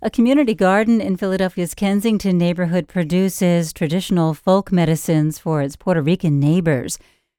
A community garden in Philadelphia's Kensington neighborhood produces traditional folk medicines for its Puerto Rican neighbors.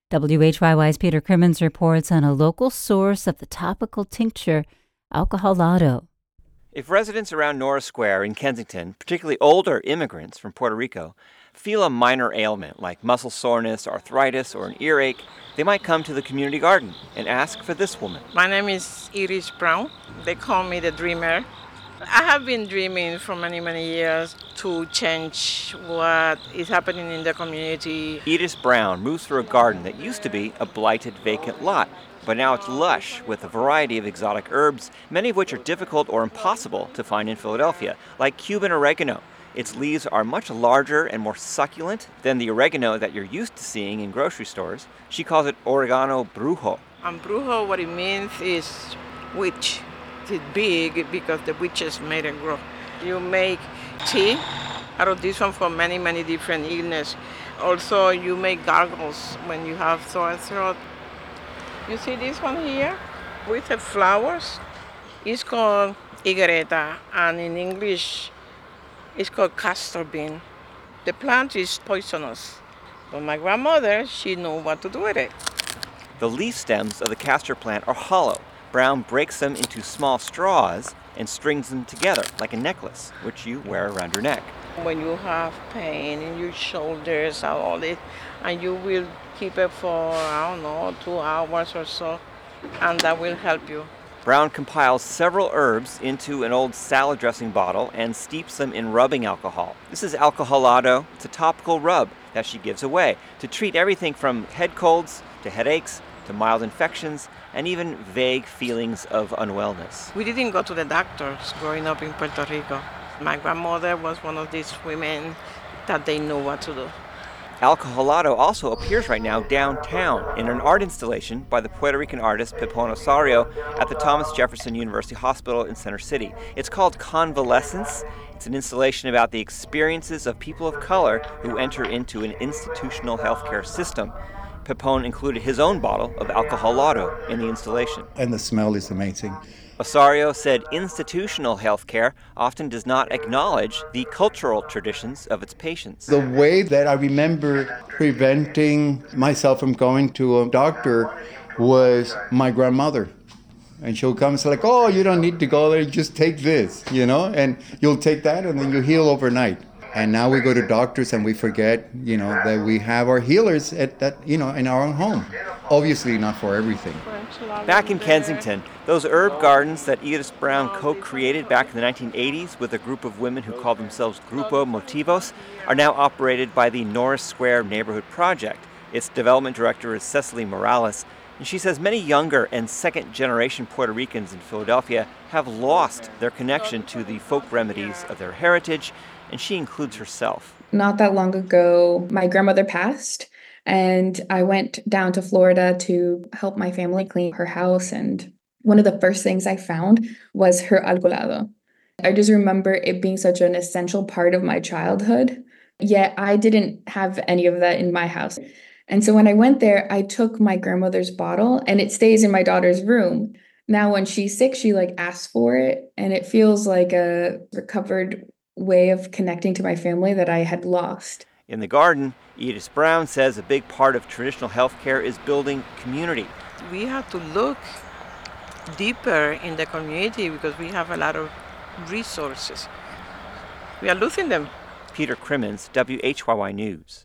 WHYY's Peter Crimmins reports on a local source of the topical tincture Alcoholado. If residents around Norris Square in Kensington, particularly older immigrants from Puerto Rico, feel a minor ailment like muscle soreness, arthritis, or an earache, they might come to the community garden and ask for this woman. My name is Iris Brown. They call me the Dreamer. I have been dreaming for many, many years to change what is happening in the community. Edith Brown moves through a garden that used to be a blighted vacant lot, but now it's lush with a variety of exotic herbs, many of which are difficult or impossible to find in Philadelphia, like Cuban oregano. Its leaves are much larger and more succulent than the oregano that you're used to seeing in grocery stores. She calls it oregano brujo. And brujo, what it means is witch. It's big because the witches made it grow. You make tea out of this one for many, many different illnesses. Also, you make gargles when you have sore throat. You see this one here with the flowers? It's called higuereta, and in English, it's called castor bean. The plant is poisonous, but my grandmother, she knew what to do with it. The leaf stems of the castor plant are hollow. Brown breaks them into small straws and strings them together like a necklace, which you wear around your neck. When you have pain in your shoulders and all this, and you will keep it for, 2 hours or so, and that will help you. Brown compiles several herbs into an old salad dressing bottle and steeps them in rubbing alcohol. This is Alcoholado. It's a topical rub that she gives away to treat everything from head colds to headaches to mild infections and even vague feelings of unwellness. We didn't go to the doctors growing up in Puerto Rico. My grandmother was one of these women that they knew what to do. Alcoholado also appears right now downtown in an art installation by the Puerto Rican artist Pepon Osorio at the Thomas Jefferson University Hospital in Center City. It's called Convalescence. It's an installation about the experiences of people of color who enter into an institutional healthcare system. Pepon included his own bottle of Alcoholado in the installation. And the smell is amazing. Osorio said institutional healthcare often does not acknowledge the cultural traditions of its patients. The way that I remember preventing myself from going to a doctor was my grandmother. And she'll come and say like, oh, you don't need to go there, just take this, and you'll take that and then you heal overnight. And now we go to doctors and we forget, that we have our healers at that, in our own home. Obviously not for everything. Back in Kensington, those herb gardens that Edith Brown co-created back in the 1980s with a group of women who called themselves Grupo Motivos are now operated by the Norris Square Neighborhood Project. Its development director is Cecily Morales, and she says many younger and second-generation Puerto Ricans in Philadelphia have lost their connection to the folk remedies of their heritage, and she includes herself. Not that long ago, my grandmother passed, and I went down to Florida to help my family clean her house, and one of the first things I found was her alcoholado. I just remember it being such an essential part of my childhood, yet I didn't have any of that in my house. And so when I went there, I took my grandmother's bottle, and it stays in my daughter's room. Now when she's sick, she asks for it, and it feels like a recovered way of connecting to my family that I had lost. In the garden, Edith Brown says a big part of traditional healthcare is building community. We have to look deeper in the community because we have a lot of resources. We are losing them. Peter Crimmins, WHYY News.